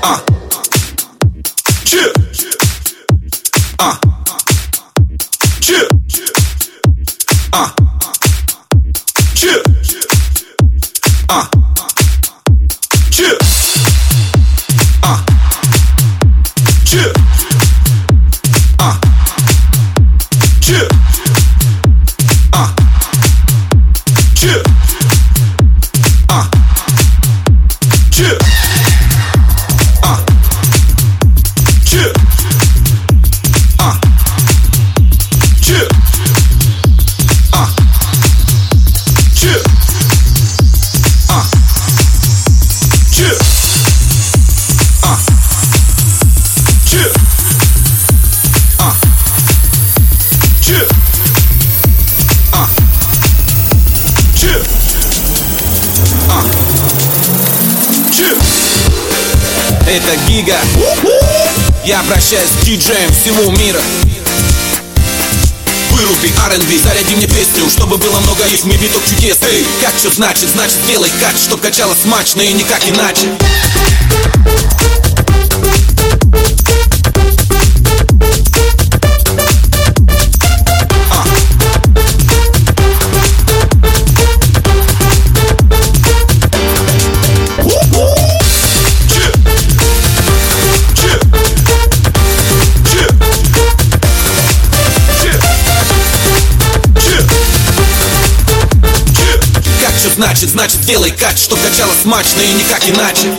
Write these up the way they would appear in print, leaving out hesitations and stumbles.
Это Гига. Я обращаюсь к диджеям всего мира. Выруби R&B, заряди мне песню, чтобы было много их, мне биток чудес. Эй, как что значит? Значит сделай кат, чтоб качало смачно и никак иначе. Значит сделай кат, чтоб качало смачно и никак иначе.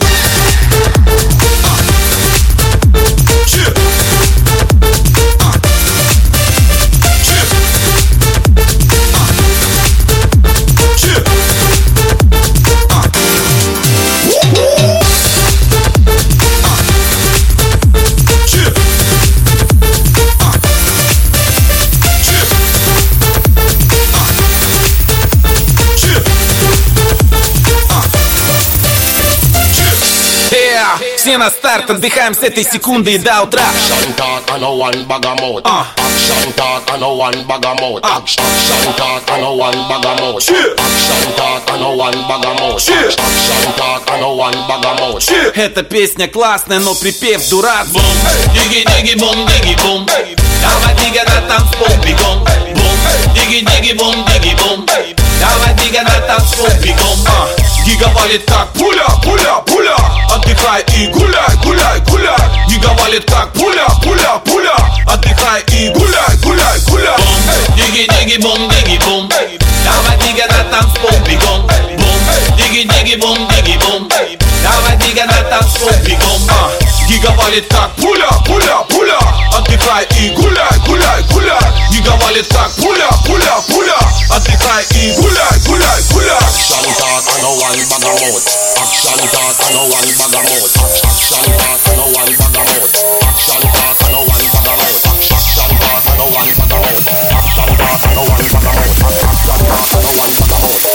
Все на старт, отдыхаем с этой секунды и до утра. Action talk and no one bag a mouth. Action talk and no one bag a mouth. Action talk and no one bag a mouth. Action talk and no one bag a mouth. Action talk and no one bag a mouth. Эта песня классная, но припев дурак. Бум, диги-диги-бум, диги-бум. Давай дига на танцпол бегом. Бум, диги-диги-бум, диги-бум. Давай дига на танцпол бегом. Гига валит как пуля, пуля, пуля. Отдыхай и гуляй, гуляй, гуляй. Гига валит как пуля, пуля, пуля. Отдыхай и гуляй, гуляй, гуляй. Бум, диги-диги-бум, диги-бум. Давай дига на танцпол бегом. Бум, диги-диги-бум, диги-бум. Давай дига на танцпол бегом. Гига валит как пуля, пуля, пуля. Отдыхай и гуляй, гуляй, гуляй. Гига валит как пуля, пуля, пуля. Отдыхай и гуляй, гуляй, гуляй. Action talk and no one bag a mouth. Action talk and no one bag a mouth. Action talk and no one bag a mouth. Action talk and no one bag a mouth. Action talk and no one bag a mouth. Action talk and no one bag a mouth. Action talk and no one bag a mouth.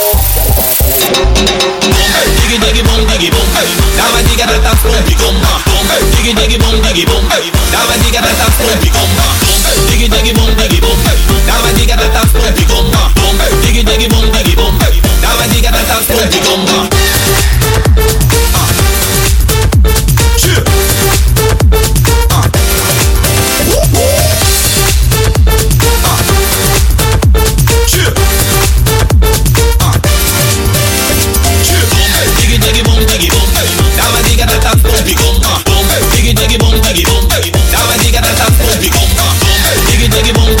Digi-digi-bum, digi-bum. Давай дига на танцпол бегом. Digi-digi-bum, digi-bum. Давай дига на танцпол бегом. Digi-digi-bum, digi-bum. Давай дига на танцпол бегом. Digi-digi-bum, digi-bum. Давай дига на танцпол бегом. Digi-digi-bum, digi-bum. Давай дига на танцпол бегом. Digi-digi-bum, digi-bum. Давай дига на танцпол бегом. Digi-digi-bum,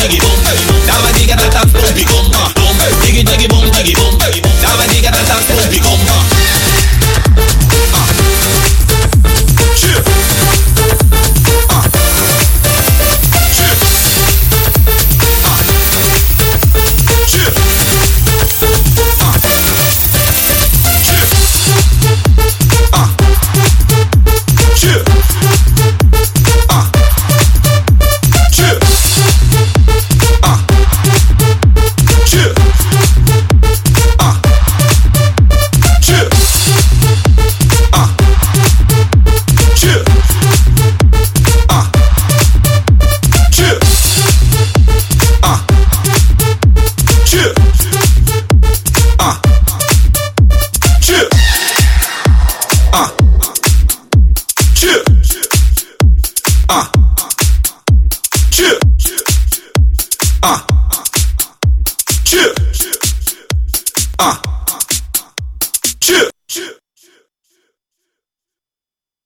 Cheer.